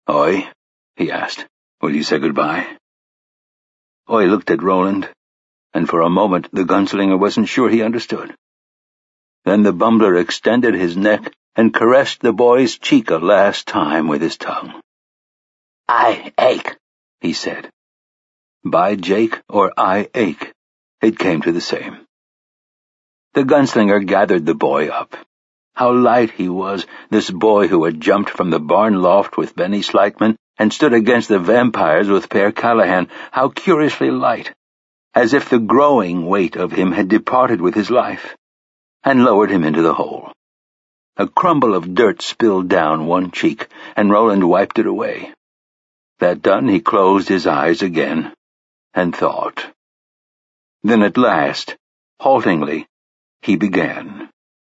"Oi," he asked, "will you say goodbye?" Oi looked at Roland, and for a moment the gunslinger wasn't sure he understood. Then the bumbler extended his neck and caressed the boy's cheek a last time with his tongue. "I ache," he said. By Jake or I ache, it came to the same. The gunslinger gathered the boy up. How light he was, this boy who had jumped from the barn loft with Benny Slightman and stood against the vampires with Per Callahan, how curiously light, as if the growing weight of him had departed with his life, and lowered him into the hole. A crumble of dirt spilled down one cheek, and Roland wiped it away. That done, he closed his eyes again, and thought. Then at last, haltingly, he began.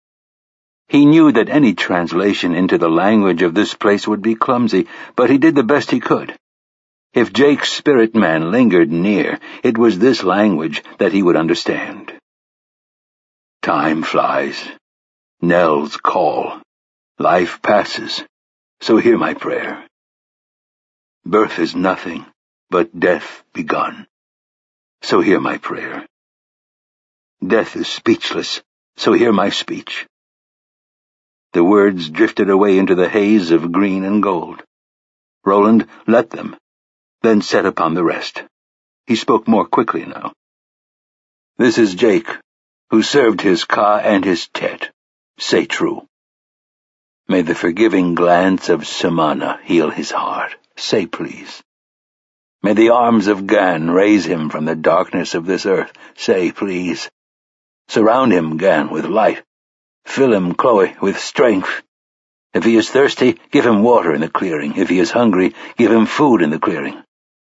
He knew that any translation into the language of this place would be clumsy, but he did the best he could. If Jake's spirit man lingered near, it was this language that he would understand. Time flies. Knells call. Life passes. So hear my prayer. Birth is nothing but death begun. So hear my prayer. Death is speechless, so hear my speech. The words drifted away into the haze of green and gold. Roland let them, then set upon the rest. He spoke more quickly now. This is Jake, who served his Ka and his Tet. Say true. May the forgiving glance of Samana heal his heart. Say please. May the arms of Gan raise him from the darkness of this earth. Say please. Surround him, Gan, with light. Fill him, Chloe, with strength. If he is thirsty, give him water in the clearing. If he is hungry, give him food in the clearing.